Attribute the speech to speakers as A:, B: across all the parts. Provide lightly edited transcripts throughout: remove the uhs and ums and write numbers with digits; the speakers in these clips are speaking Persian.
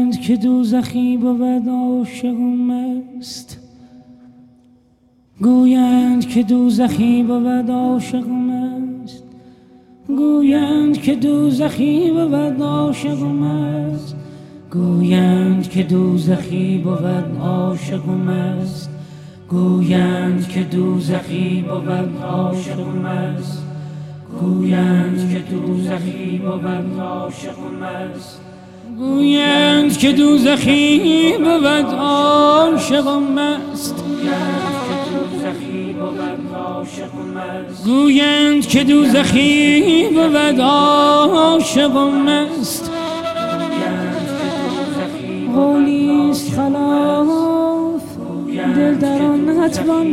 A: گویند که دوزخی بود عاشق و مست، گویند که دوزخی بود عاشق و مست، گویند که دوزخی بود عاشق و مست، گویند که دوزخی بود عاشق و مست، گویند که دوزخی بود عاشق و مست، گویند که دوزخی بود عاشق و مست، گویند که دوزخی بود عاشق و مست، گویند که دوزخی بود عاشق و مست. قولیست خلاف دل در آن نتوان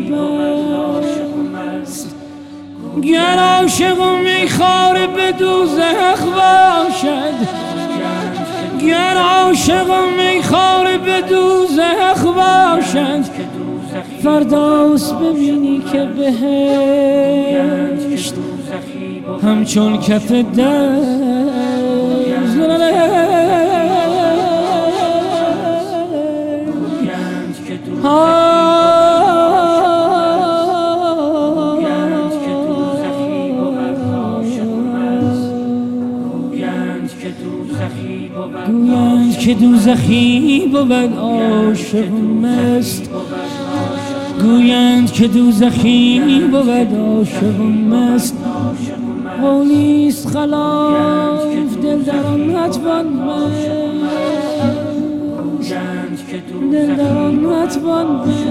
A: بست، گر عاشق و میخواره به دوزخ باشد، گر عاشق و میخواره به دوزخ باشد، فرداست ببینی که بهشت همچون کف دست. گویند که دوزخی بود عاشق مست، گویند که دوزخی بود عاشق مست. قولیست خلاف دل در آن نتوان بست، دل در آن نتوان بست.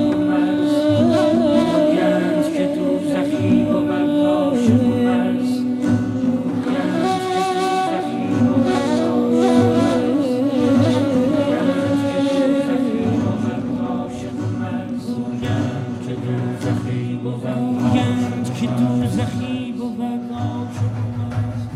A: که دوزخی بود عاشق مست.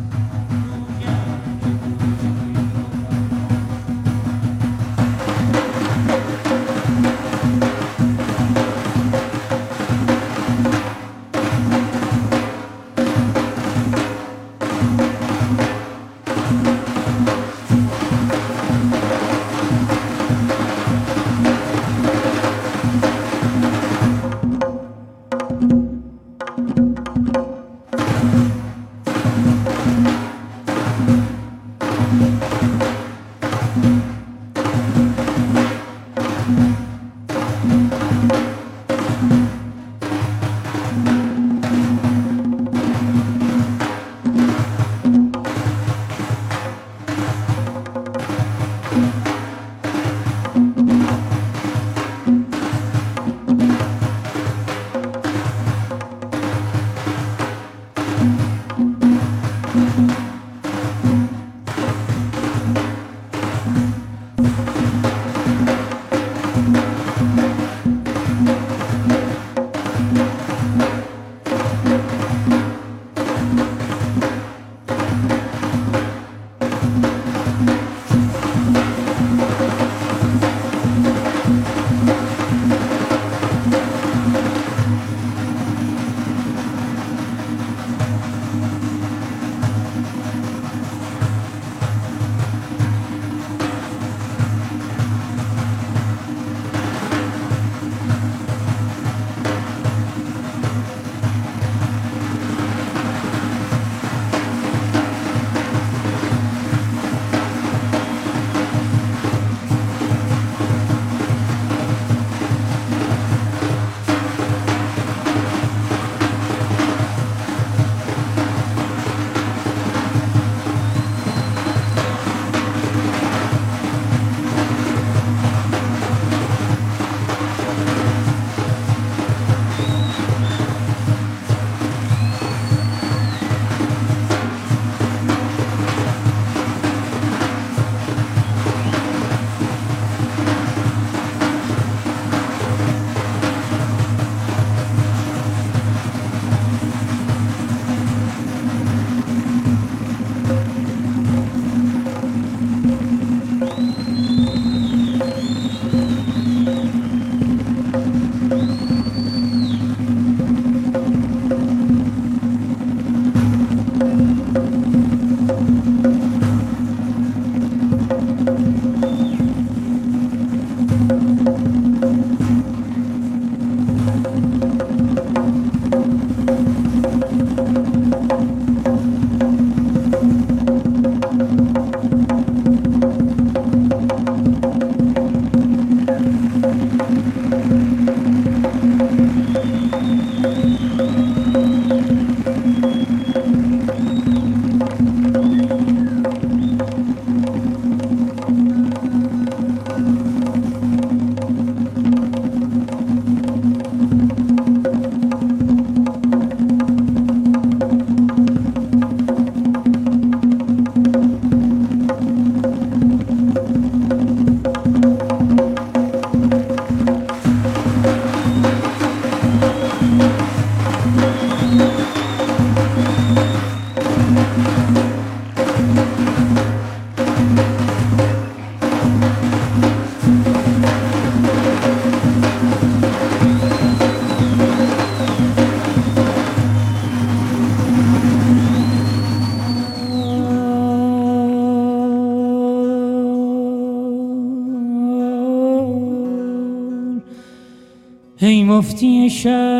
A: ای مفتی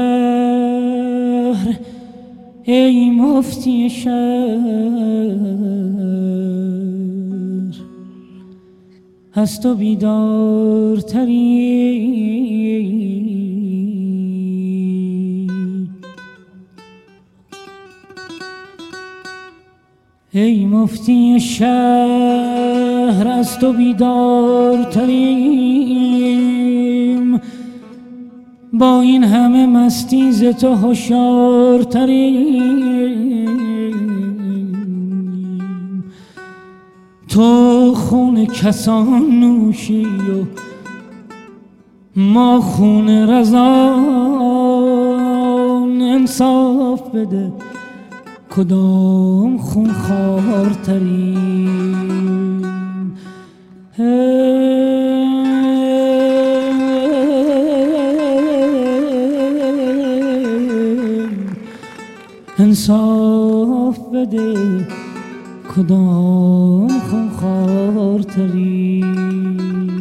A: شهر، ای مفتی شهر، از تو بیدارتری. ای مفتی شهر، از تو بیدارتریم، با این همه مستی ز تو هوشیارتریم. تو خون کسان نوشی و ما خون رزان، انصاف بده کدام خون خوارتریم. انصاف بده کدام خون خوارتریم.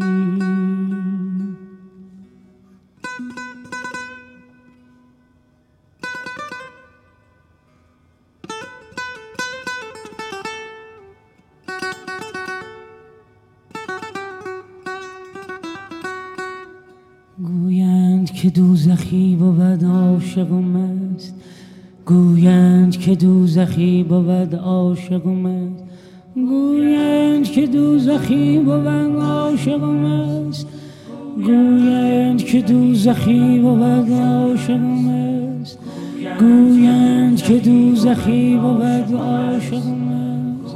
A: گویند که دوزخی بود عاشق و مست، گویند که دوزخی بود عاشق و مست، گویند که دوزخی بود عاشق و مست، گویند که دوزخی بود عاشق و مست، گویند که دوزخی بود عاشق و مست،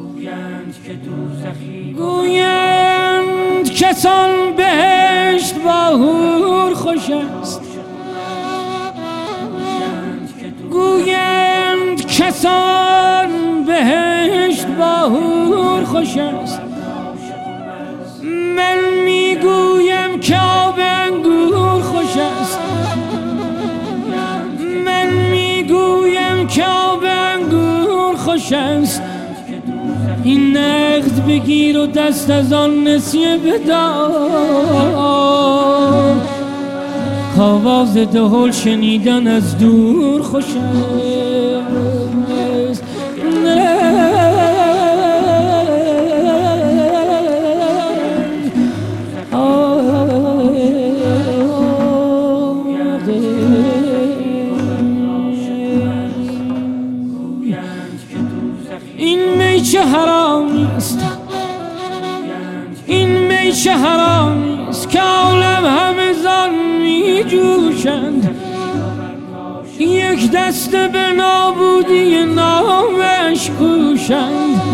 A: گویند کسان بهشت با حور خوش است، گویند کسان بهشت با حور خوش است. من میگویم که آب انگور خوش است، من میگویم که آب انگور خوش است. این نقد بگیر و دست از آن نسیه بدار، آواز دهل شنیدن از دور خوش است. این می چه حرامی است، این می چه حرامی است که عالم همه زان می جوشند. یک دسته به نابودی نامش کوشند.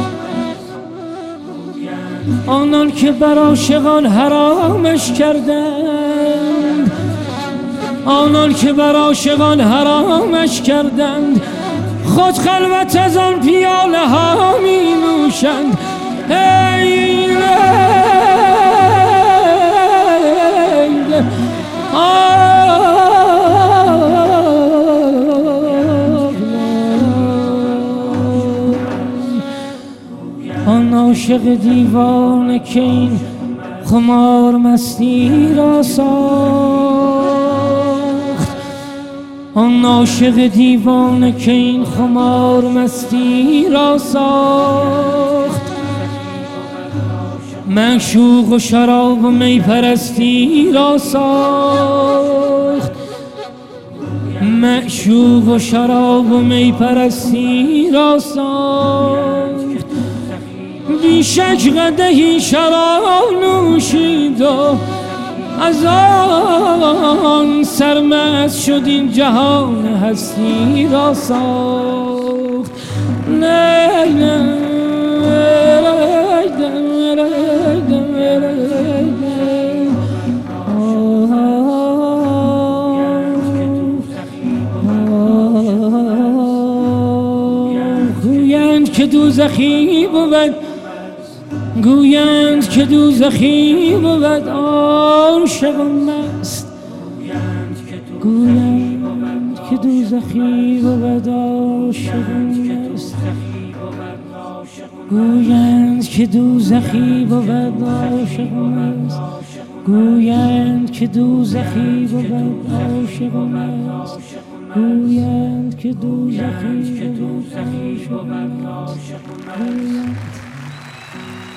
A: آنان که بر عاشقان حرامش کردند، آنان که بر عاشقان حرامش کردند، خود خلوت از آن پیاله ها می نوشند. ای لیل آن عاشق دیوانه که این خمار مستی را ساخت، آن عاشق دیوانه که این خمار مستی را ساخت. معشوق و شراب و می پرستی را ساخت، معشوق و شراب و می پرستی را ساخت. بیشک قدحی شراب نوشید و از آن سرمست شد این جهان هستی را ساخت. گویند که دوزخی بود، گویند که دوزخی بود عاشق و مست، گویند که دوزخی بود عاشق و مست، گویند که دوزخی بود عاشق و مست، گویند که دوزخی بود عاشق و مست گویند که دوزخی بود عاشق و مست گویند